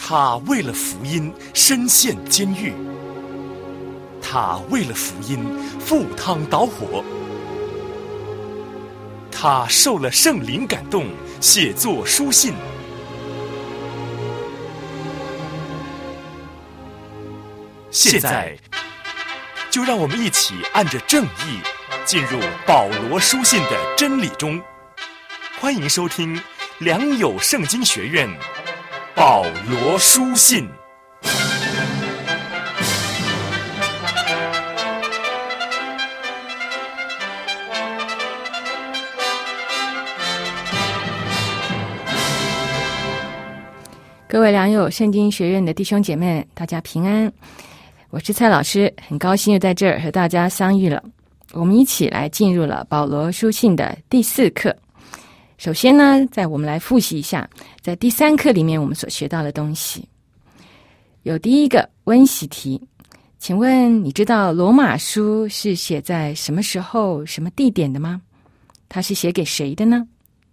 他为了福音身陷监狱，他为了福音赴汤蹈火，他受了圣灵感动，写作书信。现在就让我们一起按着正义进入保罗书信的真理中。欢迎收听良友圣经学院保罗书信。 各位良友圣经学院的弟兄姐妹，大家平安，我是蔡老师，很高兴又在这儿和大家相遇了。我们一起来进入了保罗书信的第4课。首先呢，我们来复习一下在第3课里面我们所学到的东西。有第一个温习题，请问你知道罗马书是写在什么时候什么地点的吗？它是写给谁的呢？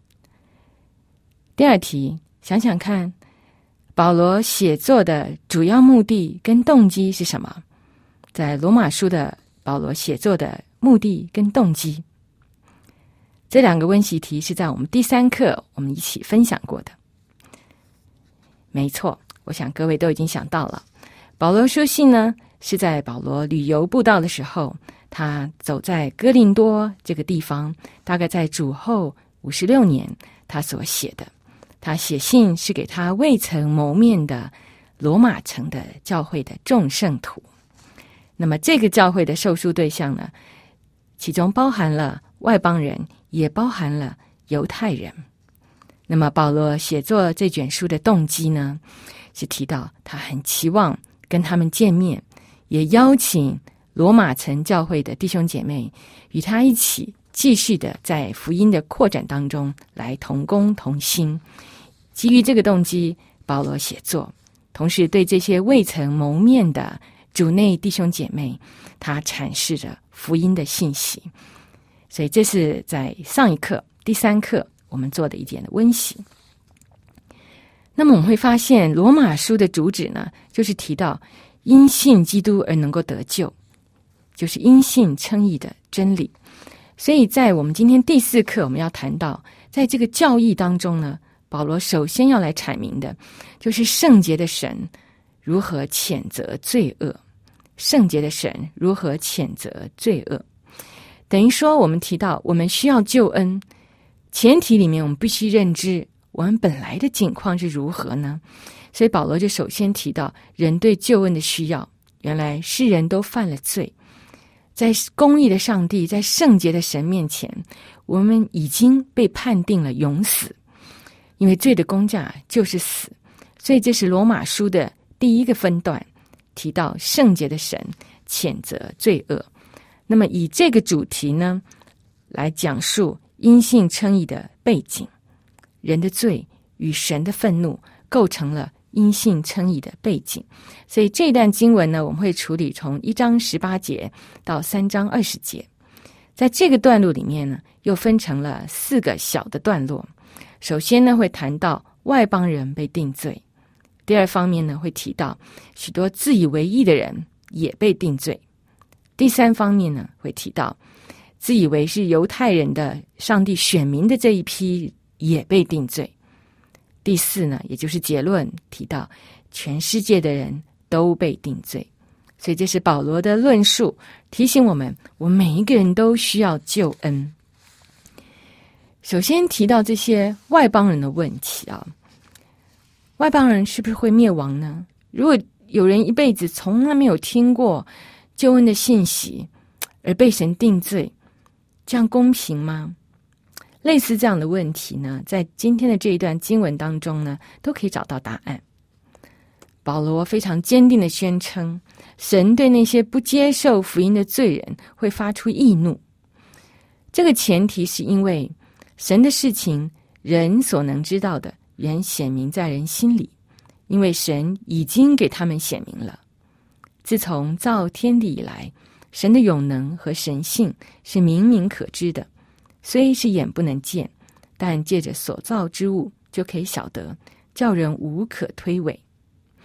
第二题，想想看，保罗写作的主要目的跟动机是什么？在罗马书的保罗写作的目的跟动机，这2个温习题是在我们第3课我们一起分享过的。没错，我想各位都已经想到了，保罗书信呢是在保罗旅游布道的时候，他走在哥林多这个地方，大概在主后56年他所写的。他写信是给他未曾谋面的罗马城的教会的众圣徒。那么这个教会的受书对象呢，其中包含了外邦人，也包含了犹太人。那么保罗写作这卷书的动机呢，是提到他很期望跟他们见面，也邀请罗马城教会的弟兄姐妹与他一起继续的在福音的扩展当中来同工同心。基于这个动机，保罗写作，同时对这些未曾谋面的主内弟兄姐妹，他阐释着福音的信息。所以这是在上一课第3课我们做的一点的温习。那么我们会发现罗马书的主旨呢，就是提到因信基督而能够得救，就是因信称义的真理。所以在我们今天第4课我们要谈到，在这个教义当中呢，保罗首先要来阐明的就是圣洁的神如何谴责罪恶。圣洁的神如何谴责罪恶，等于说我们提到我们需要救恩，前提里面我们必须认知我们本来的境况是如何呢？所以保罗就首先提到人对救恩的需要。原来世人都犯了罪，在公义的上帝，在圣洁的神面前，我们已经被判定了永死，因为罪的工价就是死。所以这是罗马书的第1个分段，提到圣洁的神谴责罪恶。那么以这个主题呢，来讲述因信称义的背景，人的罪与神的愤怒构成了因信称义的背景。所以这段经文呢，我们会处理从1章18节到3章20节。在这个段落里面呢，又分成了4个小的段落。首先呢，会谈到外邦人被定罪。第二方面呢，会提到许多自以为义的人也被定罪。第3方面呢，会提到自以为是犹太人的上帝选民的这一批也被定罪。第4呢，也就是结论，提到全世界的人都被定罪。所以这是保罗的论述，提醒我们每一个人都需要救恩。首先提到这些外邦人的问题啊，外邦人是不是会灭亡呢？如果有人一辈子从来没有听过救恩的信息，而被神定罪，这样公平吗？类似这样的问题呢，在今天的这一段经文当中呢，都可以找到答案。保罗非常坚定地宣称，神对那些不接受福音的罪人会发出义怒。这个前提是因为神的事情，人所能知道的，原显明在人心里，因为神已经给他们显明了。自从造天地以来，神的永能和神性是明明可知的，虽是眼不能见，但借着所造之物就可以晓得，叫人无可推诿。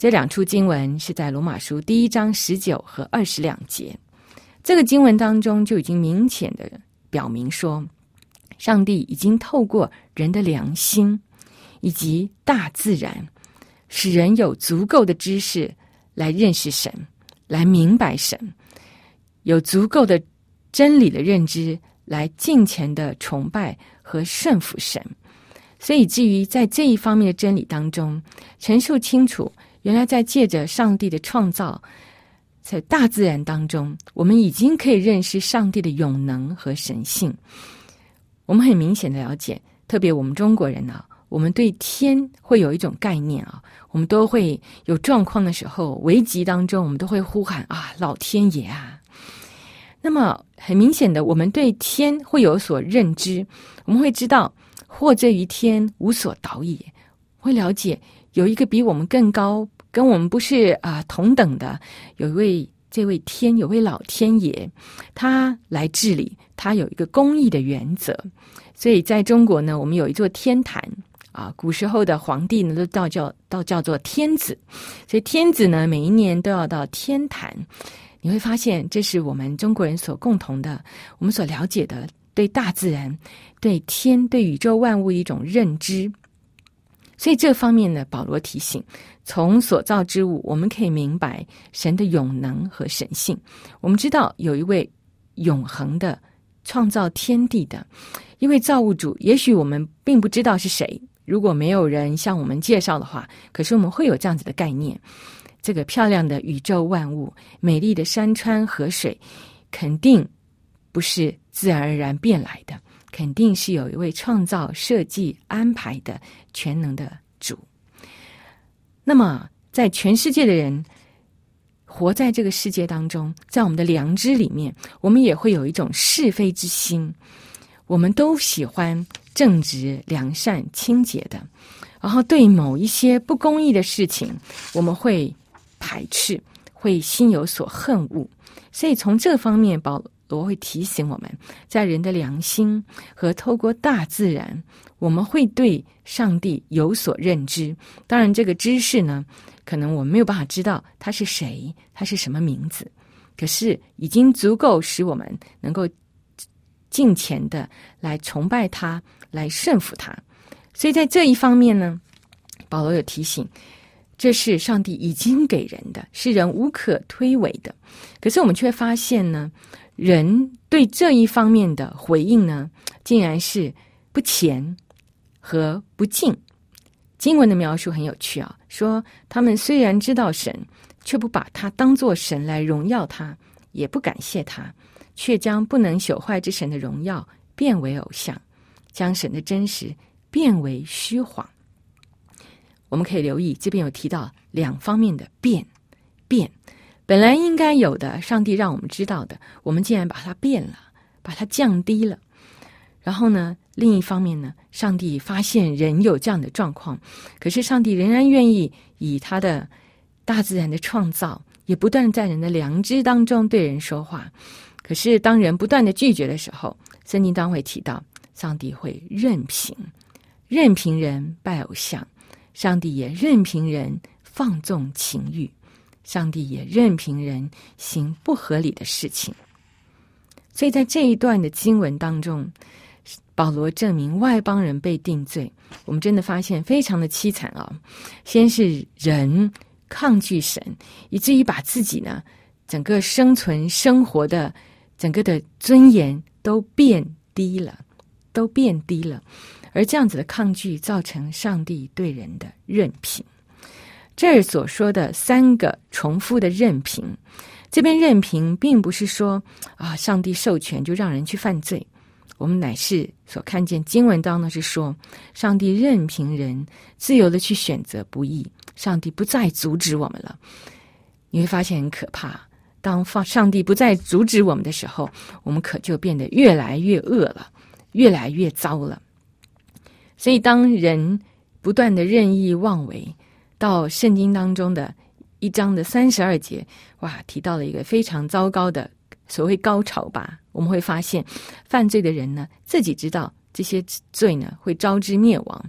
这两处经文是在罗马书1章19和22节。这个经文当中就已经明显的表明说，上帝已经透过人的良心以及大自然，使人有足够的知识来认识神，来明白神，有足够的真理的认知来敬虔的崇拜和顺服神。所以至于在这一方面的真理当中，陈述清楚，原来在借着上帝的创造，在大自然当中，我们已经可以认识上帝的永能和神性。我们很明显的了解，特别我们中国人啊，我们对天会有一种概念啊，我们都会有状况的时候，危急当中，我们都会呼喊啊，老天爷啊。那么很明显的，我们对天会有所认知，我们会知道或这于天无所导也，会了解有一个比我们更高，跟我们不是同等的，这位天，有位老天爷，他来治理，他有一个公义的原则。所以在中国呢，我们有一座天坛古时候的皇帝呢都叫做天子，所以天子呢每一年都要到天坛。你会发现这是我们中国人所共同的，我们所了解的对大自然、对天、对宇宙万物的一种认知。所以这方面呢，保罗提醒，从所造之物我们可以明白神的永能和神性。我们知道有一位永恒的创造天地的一位造物主，也许我们并不知道是谁，如果没有人向我们介绍的话，可是我们会有这样子的概念，这个漂亮的宇宙万物，美丽的山川河水，肯定不是自然而然变来的，肯定是有一位创造、设计、安排的全能的主。那么在全世界的人活在这个世界当中，在我们的良知里面，我们也会有一种是非之心，我们都喜欢正直、良善、清洁的，然后对某一些不公义的事情，我们会排斥，会心有所恨恶。所以从这方面，保罗会提醒我们，在人的良心和透过大自然，我们会对上帝有所认知。当然这个知识呢，可能我们没有办法知道他是谁，他是什么名字，可是已经足够使我们能够敬虔的来崇拜他，来顺服他。所以在这一方面呢，保罗有提醒，这是上帝已经给人的，是人无可推诿的。可是我们却发现呢，人对这一方面的回应呢，竟然是不虔和不敬。经文的描述很有趣啊，说他们虽然知道神，却不把他当作神来荣耀他，也不感谢他，却将不能朽坏之神的荣耀变为偶像，将神的真实变为虚谎。我们可以留意这边有提到两方面的变，本来应该有的，上帝让我们知道的，我们竟然把它变了，把它降低了。然后呢，另一方面呢，上帝发现人有这样的状况，可是上帝仍然愿意以他的大自然的创造，也不断在人的良知当中对人说话。可是当人不断的拒绝的时候，圣经当会提到上帝会任凭人拜偶像，上帝也任凭人放纵情欲，上帝也任凭人行不合理的事情。所以在这一段的经文当中，保罗证明外邦人被定罪，我们真的发现非常的凄惨啊！先是人抗拒神，以至于把自己呢整个生存生活的整个的尊严都变低了。而这样子的抗拒造成上帝对人的任凭。这儿所说的三个重复的任凭，这边任凭并不是说上帝授权就让人去犯罪，我们乃是所看见经文当中是说，上帝任凭人自由的去选择不义，上帝不再阻止我们了。你会发现很可怕，当上帝不再阻止我们的时候，我们可就变得越来越恶了，越来越糟了。所以当人不断的任意妄为，到圣经当中的1章的32节，提到了一个非常糟糕的所谓高潮吧。我们会发现犯罪的人呢，自己知道这些罪呢会招致灭亡，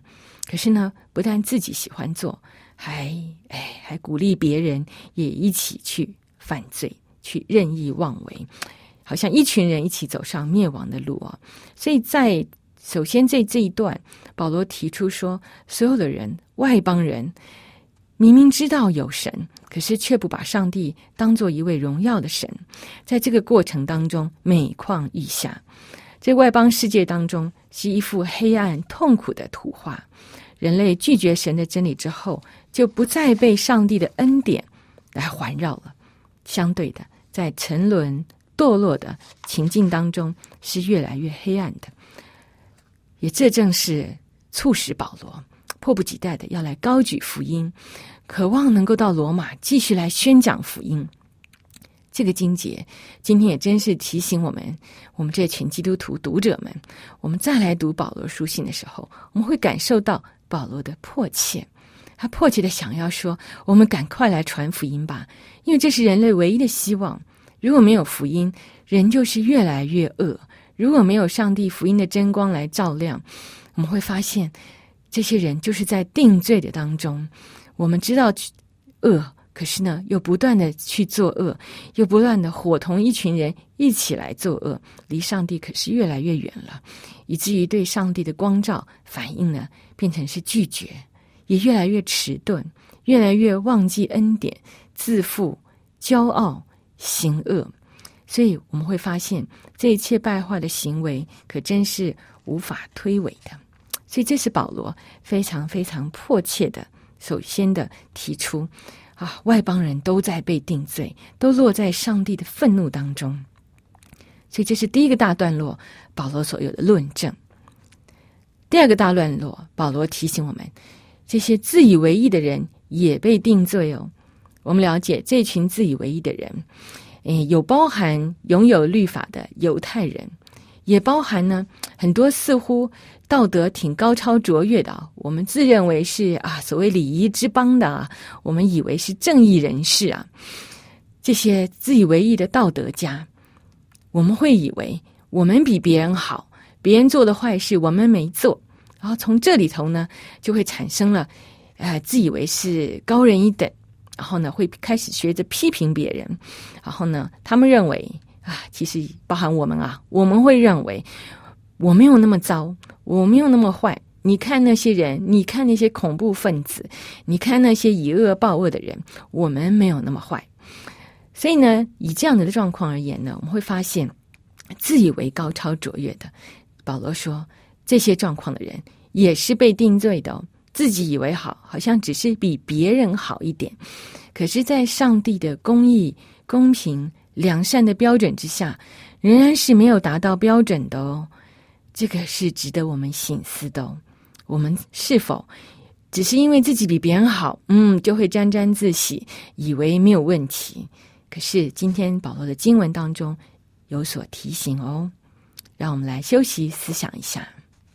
可是呢，不但自己喜欢做，还鼓励别人也一起去犯罪，去任意妄为，好像一群人一起走上灭亡的路啊。所以首先这一段，保罗提出说，所有的人，外邦人明明知道有神，可是却不把上帝当作一位荣耀的神，在这个过程当中每况愈下。这外邦世界当中是一幅黑暗痛苦的图画，人类拒绝神的真理之后，就不再被上帝的恩典来环绕了。相对的，在沉沦堕落的情境当中，是越来越黑暗的。也这正是促使保罗迫不及待的要来高举福音，渴望能够到罗马继续来宣讲福音。这个经节今天也真是提醒我们这群基督徒读者们，我们再来读保罗书信的时候，我们会感受到保罗的迫切，他迫切的想要说，我们赶快来传福音吧，因为这是人类唯一的希望。如果没有福音，人就是越来越恶，如果没有上帝福音的真光来照亮，我们会发现这些人就是在定罪的当中。我们知道恶，可是呢又不断的去做恶，又不断的伙同一群人一起来做恶，离上帝可是越来越远了，以至于对上帝的光照反应呢变成是拒绝，也越来越迟钝，越来越忘记恩典，自负、骄傲、行恶。所以我们会发现这一切败坏的行为可真是无法推诿的。所以这是保罗非常非常迫切的首先的提出外邦人都在被定罪，都落在上帝的愤怒当中。所以这是第一个大段落保罗所有的论证。第二个大段落，保罗提醒我们，这些自以为义的人也被定罪哦。我们了解这群自以为义的人，有包含拥有律法的犹太人，也包含呢很多似乎道德挺高超卓越的，我们自认为是所谓礼仪之邦的我们以为是正义人士这些自以为义的道德家，我们会以为我们比别人好，别人做的坏事我们没做，然后从这里头呢就会产生了自以为是高人一等，然后呢会开始学着批评别人，然后呢他们认为其实包含我们我们会认为我没有那么糟，我没有那么坏，你看那些人，你看那些恐怖分子，你看那些以恶报恶的人，我们没有那么坏。所以呢以这样的状况而言呢，我们会发现自以为高超卓越的，保罗说这些状况的人也是被定罪的自己以为好，好像只是比别人好一点，可是在上帝的公义、公平、良善的标准之下，仍然是没有达到标准的这个是值得我们省思的我们是否只是因为自己比别人好就会沾沾自喜，以为没有问题？可是今天保罗的经文当中有所提醒让我们来休息思想一下。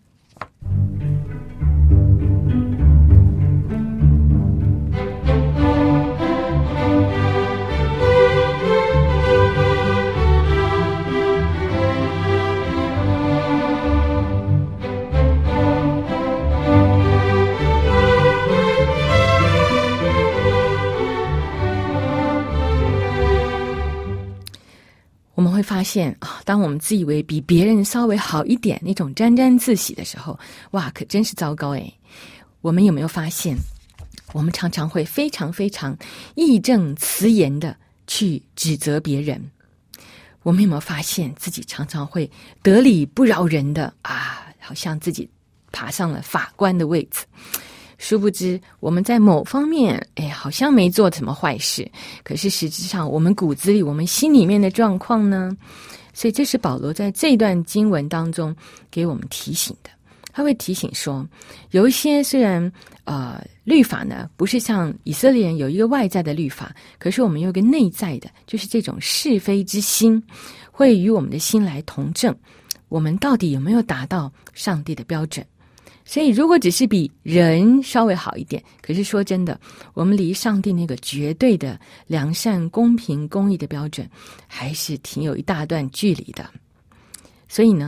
我们会发现当我们自以为比别人稍微好一点，那种沾沾自喜的时候，可真是糟糕我们有没有发现，我们常常会非常非常义正辞严的去指责别人？我们有没有发现自己常常会得理不饶人的好像自己爬上了法官的位置？殊不知我们在某方面好像没做什么坏事，可是实质上我们骨子里，我们心里面的状况呢？所以这是保罗在这段经文当中给我们提醒的。他会提醒说，有一些虽然律法呢不是像以色列人有一个外在的律法，可是我们有一个内在的，就是这种是非之心会与我们的心来同证，我们到底有没有达到上帝的标准？所以如果只是比人稍微好一点，可是说真的，我们离上帝那个绝对的良善、公平、公义的标准还是挺有一大段距离的。所以呢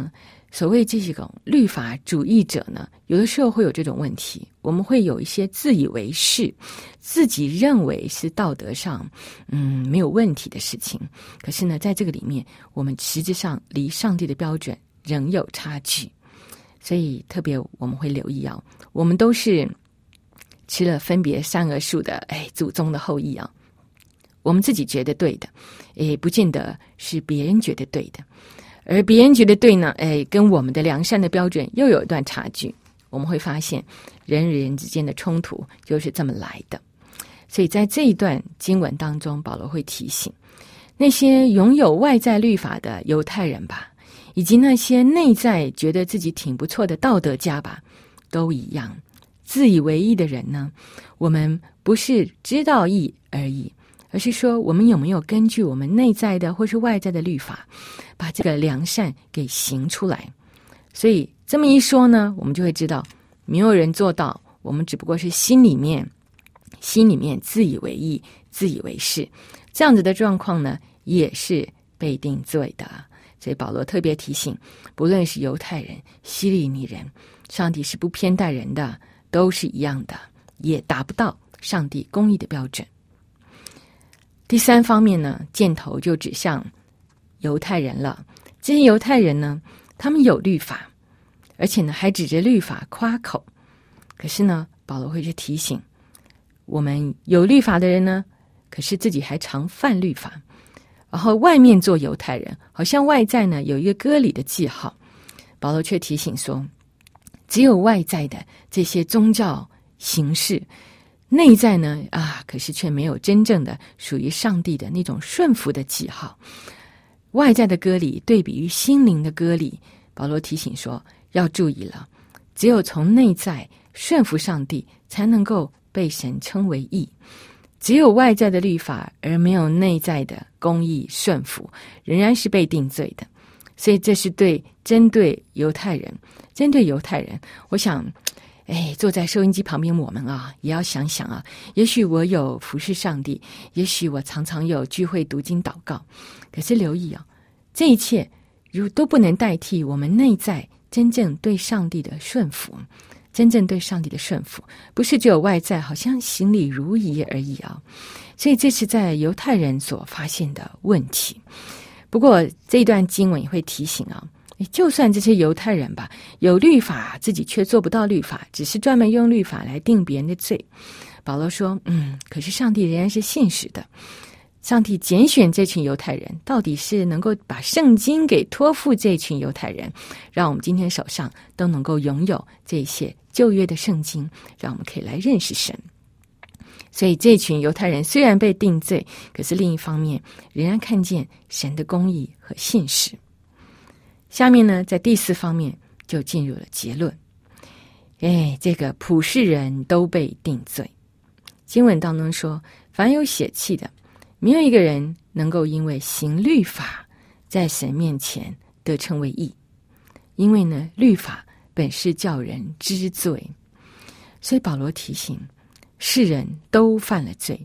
所谓这种律法主义者呢，有的时候会有这种问题，我们会有一些自以为是，自己认为是道德上没有问题的事情，可是呢在这个里面我们实质上离上帝的标准仍有差距。所以特别我们会留意我们都是吃了分别善恶树的祖宗的后裔我们自己觉得对的不见得是别人觉得对的，而别人觉得对呢跟我们的良善的标准又有一段差距。我们会发现人与人之间的冲突就是这么来的。所以在这一段经文当中，保罗会提醒那些拥有外在律法的犹太人吧，以及那些内在觉得自己挺不错的道德家吧，都一样。自以为义的人呢，我们不是知道义而已，而是说我们有没有根据我们内在的或是外在的律法，把这个良善给行出来。所以这么一说呢，我们就会知道没有人做到，我们只不过是心里面自以为义，自以为是，这样子的状况呢，也是被定罪的。所以保罗特别提醒，不论是犹太人、希利尼人，上帝是不偏待人的，都是一样的，也达不到上帝公义的标准。第三方面呢，箭头就指向犹太人了。这些犹太人呢，他们有律法，而且呢还指着律法夸口。可是呢，保罗会去提醒我们有律法的人呢，可是自己还常犯律法，然后外面做犹太人，好像外在呢有一个割礼的记号。保罗却提醒说，只有外在的这些宗教形式，内在呢可是却没有真正的属于上帝的那种顺服的记号。外在的割礼对比于心灵的割礼，保罗提醒说要注意了，只有从内在顺服上帝，才能够被神称为义。只有外在的律法而没有内在的公义顺服，仍然是被定罪的。所以这是针对犹太人。我想坐在收音机旁边我们也要想想也许我有服侍上帝，也许我常常有聚会读经祷告，可是留意这一切都不能代替我们内在真正对上帝的顺服。真正对上帝的顺服，不是只有外在好像行礼如仪而已所以这是在犹太人所发现的问题。不过这一段经文也会提醒就算这些犹太人吧，有律法自己却做不到律法，只是专门用律法来定别人的罪。保罗说可是上帝仍然是信实的。上帝拣选这群犹太人，到底是能够把圣经给托付这群犹太人，让我们今天手上都能够拥有这些旧约的圣经，让我们可以来认识神。所以这群犹太人虽然被定罪，可是另一方面仍然看见神的公义和信实。下面呢，在第四方面就进入了结论。这个普世人都被定罪。经文当中说，凡有血气的，没有一个人能够因为行律法在神面前得称为义，因为呢，律法本是叫人知罪。所以保罗提醒，世人都犯了罪，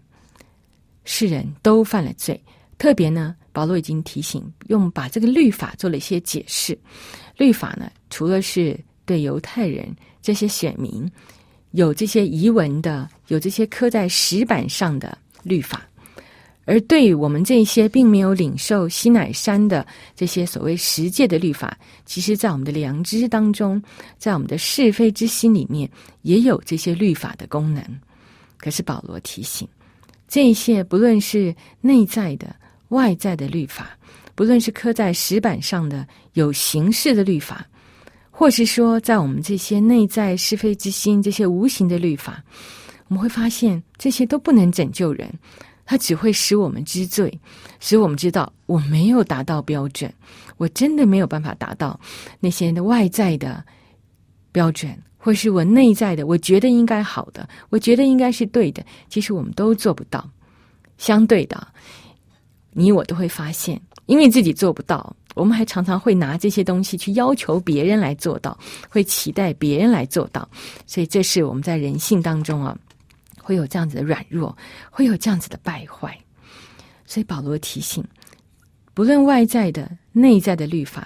特别呢，保罗已经提醒，把这个律法做了一些解释。律法呢，除了是对犹太人这些选民有这些遗文的，有这些刻在石板上的律法，而对于我们这些并没有领受西乃山的这些所谓十诫的律法，其实在我们的良知当中，在我们的是非之心里面，也有这些律法的功能。可是保罗提醒，这些不论是内在的、外在的律法，不论是刻在石板上的有形式的律法，或是说在我们这些内在是非之心这些无形的律法，我们会发现这些都不能拯救人，它只会使我们知罪，使我们知道我没有达到标准，我真的没有办法达到那些外在的标准，或是我内在的我觉得应该好的，我觉得应该是对的，其实我们都做不到。相对的，你我都会发现，因为自己做不到，我们还常常会拿这些东西去要求别人来做到，会期待别人来做到。所以这是我们在人性当中会有这样子的软弱，会有这样子的败坏。所以保罗提醒，不论外在的内在的律法，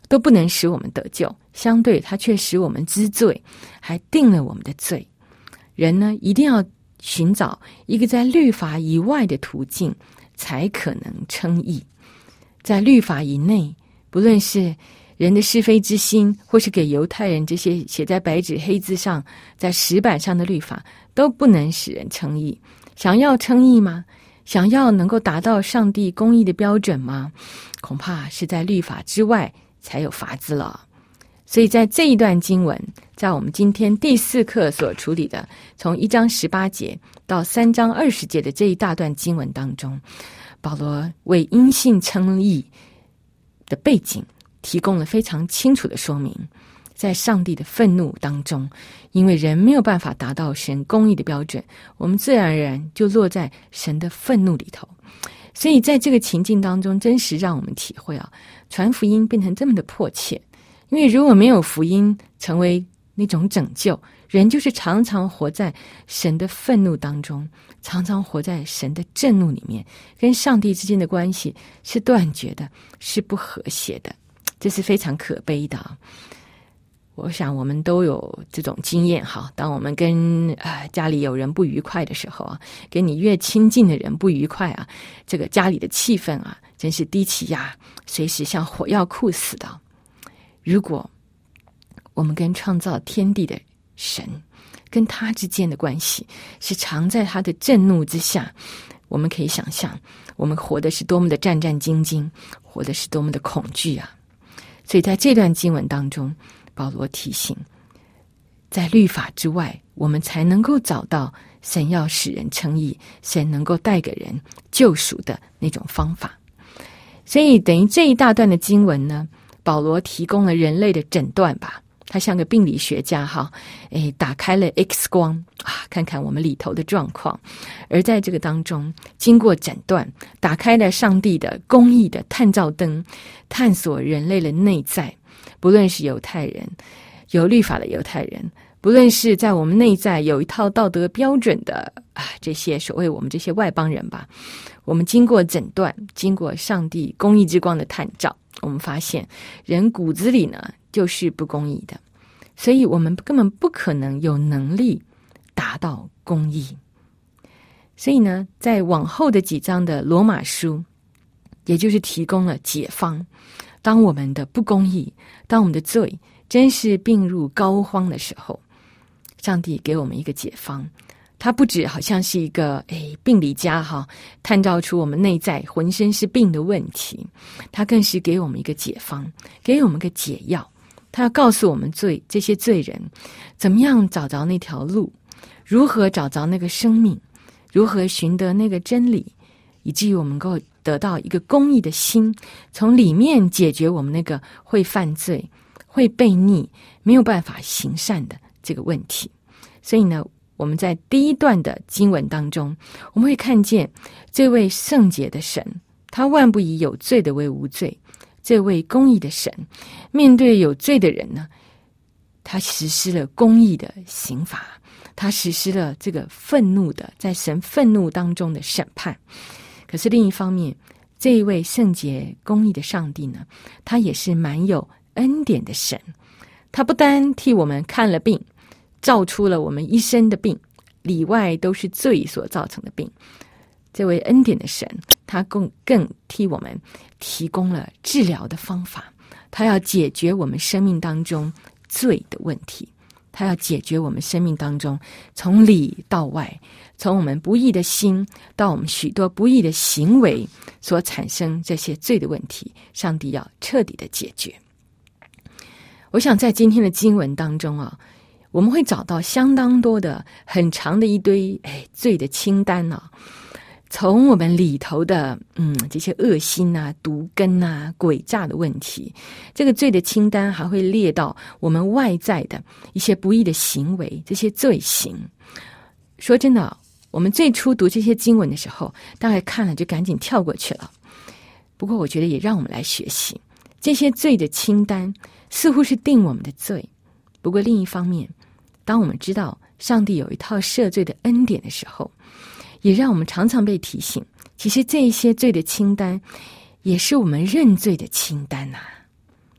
都不能使我们得救，相对它却使我们知罪，还定了我们的罪。人呢，一定要寻找一个在律法以外的途径，才可能称义。在律法以内，不论是人的是非之心，或是给犹太人这些写在白纸黑字上，在石板上的律法，都不能使人称义。想要称义吗？想要能够达到上帝公义的标准吗？恐怕是在律法之外才有法子了。所以在这一段经文，在我们今天第4课所处理的，从1章18节到3章20节的这一大段经文当中，保罗为因信称义的背景提供了非常清楚的说明。在上帝的愤怒当中，因为人没有办法达到神公义的标准，我们自然而然就落在神的愤怒里头。所以在这个情境当中，真实让我们体会传福音变成这么的迫切。因为如果没有福音成为那种拯救，人就是常常活在神的愤怒当中，常常活在神的震怒里面，跟上帝之间的关系是断绝的，是不和谐的，这是非常可悲的。我想我们都有这种经验哈，当我们跟家里有人不愉快的时候跟你越亲近的人不愉快这个家里的气氛真是低气压，随时像火药库似的。如果我们跟创造天地的神跟他之间的关系是常在他的震怒之下，我们可以想象我们活的是多么的战战兢兢，活的是多么的恐惧所以在这段经文当中，保罗提醒，在律法之外，我们才能够找到神要使人称义，神能够带给人救赎的那种方法。所以等于这一大段的经文呢，保罗提供了人类的诊断吧，他像个病理学家打开了 X 光看看我们里头的状况。而在这个当中，经过诊断，打开了上帝的公义的探照灯，探索人类的内在。不论是犹太人，有律法的犹太人，不论是在我们内在有一套道德标准的这些所谓我们这些外邦人吧，我们经过诊断，经过上帝公义之光的探照，我们发现人骨子里呢就是不公义的，所以我们根本不可能有能力达到公义。所以呢，在往后的几章的罗马书，也就是提供了解方。当我们的不公义，当我们的罪真是病入膏肓的时候，上帝给我们一个解方。他不止好像是一个病理家探照出我们内在浑身是病的问题，他更是给我们一个解方，给我们个解药。他要告诉我们这些罪人怎么样找着那条路，如何找着那个生命，如何寻得那个真理，以至于我们能够得到一个公义的心，从里面解决我们那个会犯罪、会悖逆、没有办法行善的这个问题。所以呢，我们在第一段的经文当中，我们会看见这位圣洁的神，他万不以有罪的为无罪。这位公义的神面对有罪的人呢，他实施了公义的刑罚，他实施了这个愤怒的，在神愤怒当中的审判。可是另一方面，这一位圣洁公义的上帝呢，他也是蛮有恩典的神。他不单替我们看了病，照出了我们一身的病，里外都是罪所造成的病。这位恩典的神，他更替我们提供了治疗的方法。他要解决我们生命当中罪的问题，他要解决我们生命当中从里到外，从我们不义的心到我们许多不义的行为所产生这些罪的问题，上帝要彻底的解决。我想在今天的经文当中我们会找到相当多的很长的一堆罪的清单从我们里头的这些恶心毒根诡诈的问题，这个罪的清单还会列到我们外在的一些不义的行为，这些罪行。说真的，我们最初读这些经文的时候，大概看了就赶紧跳过去了。不过我觉得也让我们来学习，这些罪的清单似乎是定我们的罪，不过另一方面，当我们知道上帝有一套赦罪的恩典的时候，也让我们常常被提醒，其实这一些罪的清单也是我们认罪的清单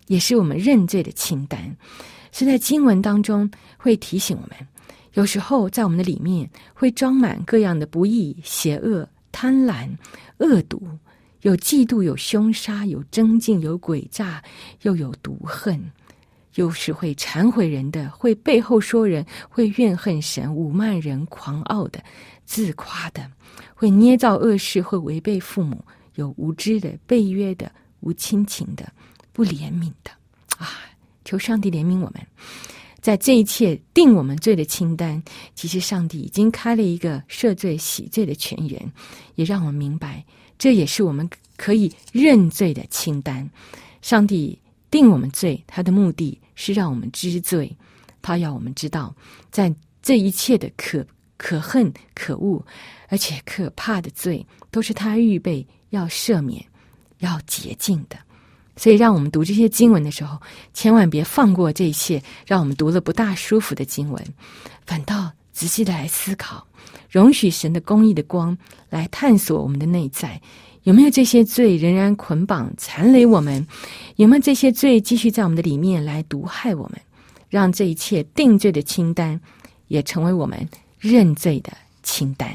也是我们认罪的清单。是在经文当中会提醒我们，有时候在我们的里面会装满各样的不义、邪恶、贪婪、恶毒，有嫉妒，有凶杀，有争竞，有诡诈，又有毒恨。又是会忏悔人的，会背后说人，会怨恨神，侮慢人，狂傲的，自夸的，会捏造恶事，会违背父母，有无知的，背约的，无亲情的，不怜悯的啊！求上帝怜悯我们。在这一切定我们罪的清单，其实上帝已经开了一个赦罪洗罪的泉源，也让我们明白，这也是我们可以认罪的清单。上帝定我们罪，他的目的是让我们知罪，他要我们知道，在这一切的可恨、可恶，而且可怕的罪，都是他预备要赦免、要洁净的。所以让我们读这些经文的时候，千万别放过这些让我们读了不大舒服的经文，反倒仔细的来思考，容许神的公义的光来探索我们的内在，有没有这些罪仍然捆绑缠累我们，有没有这些罪继续在我们的里面来毒害我们，让这一切定罪的清单也成为我们认罪的清单。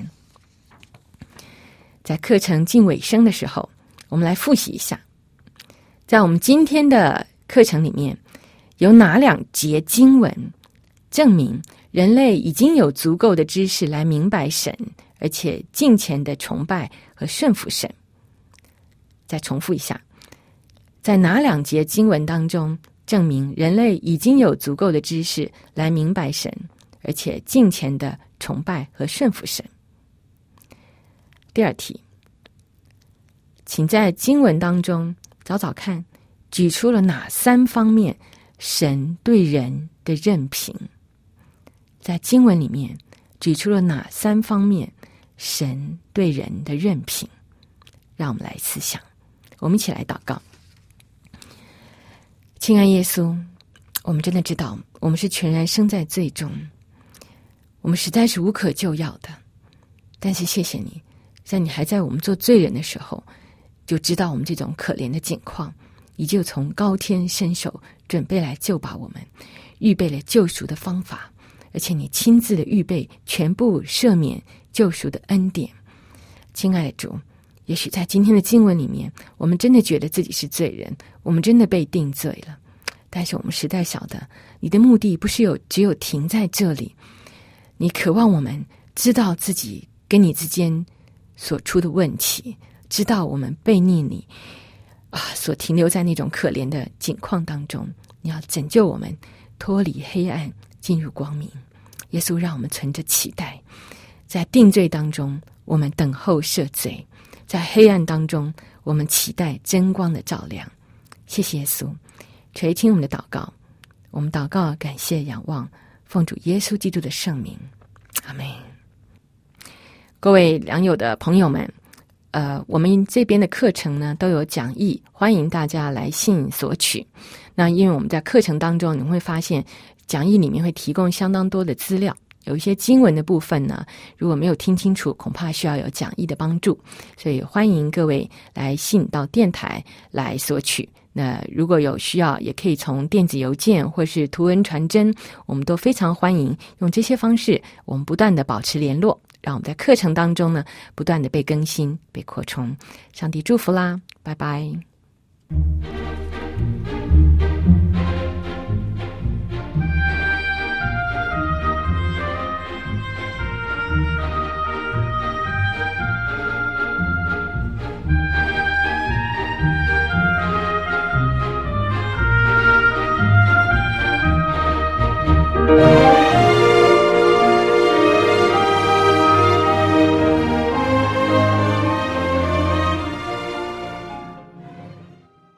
在课程近尾声的时候，我们来复习一下，在我们今天的课程里面，有哪2节经文证明人类已经有足够的知识来明白神，而且敬虔的崇拜和顺服神。再重复一下，在哪2节经文当中证明人类已经有足够的知识来明白神，而且敬虔的崇拜和顺服神。第2题，请在经文当中找找看，举出了哪3方面神对人的任凭？在经文里面举出了哪3方面神对人的任凭？让我们来思想，我们一起来祷告。亲爱耶稣，我们真的知道我们是全然生在罪中，我们实在是无可救药的，但是谢谢你，在你还在我们做罪人的时候，就知道我们这种可怜的境况，你就从高天伸手准备来救拔我们，预备了救赎的方法，而且你亲自的预备全部赦免救赎的恩典。亲爱的主，也许在今天的经文里面，我们真的觉得自己是罪人，我们真的被定罪了，但是我们实在晓得你的目的不是只有停在这里，你渴望我们知道自己跟你之间所出的问题，知道我们背逆你所停留在那种可怜的境况当中，你要拯救我们脱离黑暗进入光明。耶稣，让我们存着期待，在定罪当中我们等候赦罪，在黑暗当中我们期待真光的照亮。谢谢耶稣，垂听我们的祷告，我们祷告感谢仰望，奉主耶稣基督的圣名，阿们。各位良友的朋友们，我们这边的课程呢都有讲义，欢迎大家来信索取。那因为我们在课程当中，你会发现讲义里面会提供相当多的资料，有一些经文的部分呢，如果没有听清楚，恐怕需要有讲义的帮助，所以欢迎各位来信到电台来索取。那如果有需要，也可以从电子邮件或是图文传真，我们都非常欢迎用这些方式，我们不断的保持联络，让我们在课程当中呢不断的被更新被扩充。上帝祝福啦，拜拜。